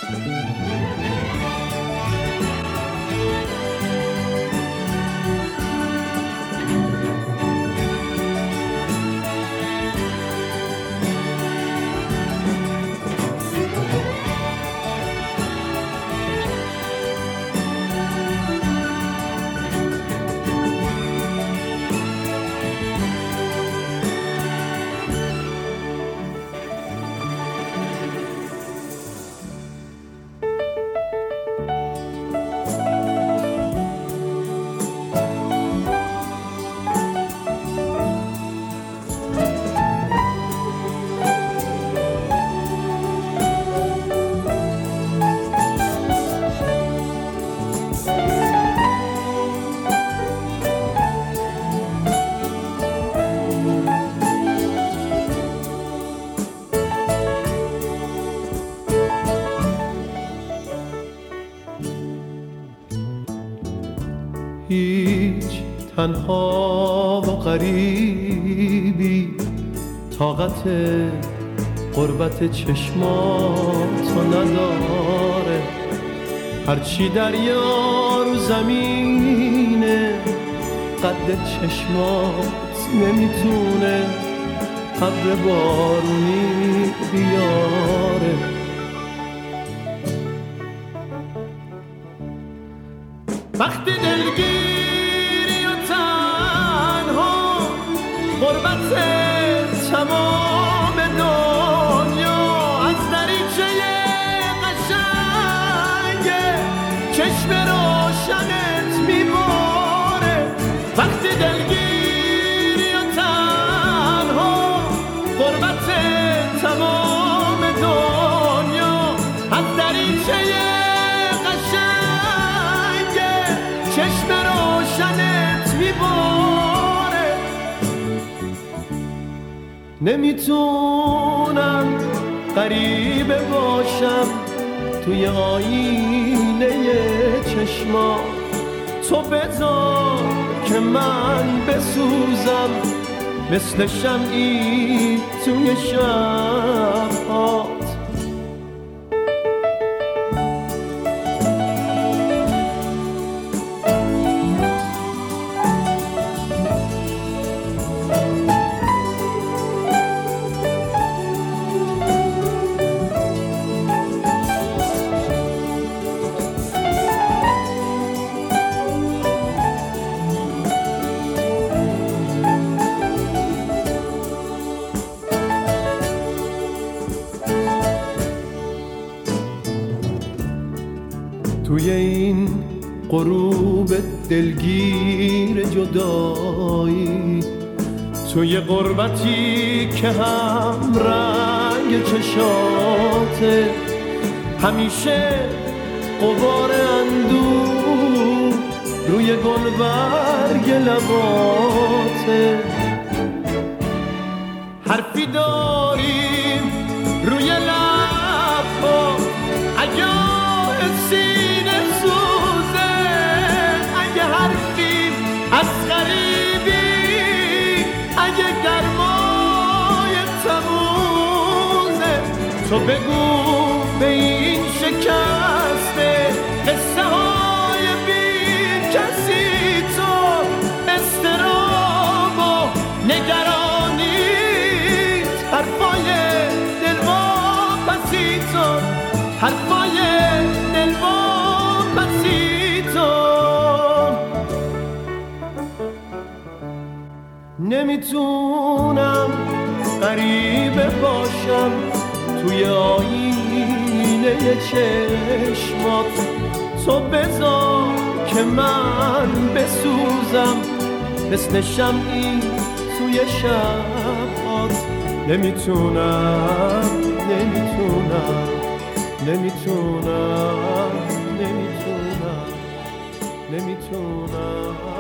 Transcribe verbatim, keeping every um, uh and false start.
هیچ تنها و غریبی طاقت غربت چشماتو نداره، هرچی دریا رو زمینه قد چشمات نمیتونه ابر بارونی بیاره. وقتی دلگیری و تنها غربت تمام دنیا از دریچه قشنگ چشم روشنت میباره. وقتی دلگیری و تنها غربت تمام دنیا از دریچه چشم روشنت میباره. نمیتونم غریبه باشم توی آینه چشمات، تو بذار که من بسوزم مثل شمعی توی شب‌هات. توی این غروب دلگیر جدایی، توی غربتی که هم رنگ چشاته، همیشه غبار اندوه روی گلبرگ لباته. حرفی داریم روی لب‌ها اگه سینه سوزه، اگه حرفیم از غریبی، اگه گرمای تموزه، تو بگو به این شکسته قصه های بی کسی، تو استراب و نگرانیت، حرفای دلواپسی تو، حرفای دلواپسی تو. نمیتونم غریبه باشم توی آینه چشمات، تو بذار که من بسوزم مثل شمعی توی شب‌هات. نمیتونم نمیتونم نمیتونم نمیتونم نمیتونم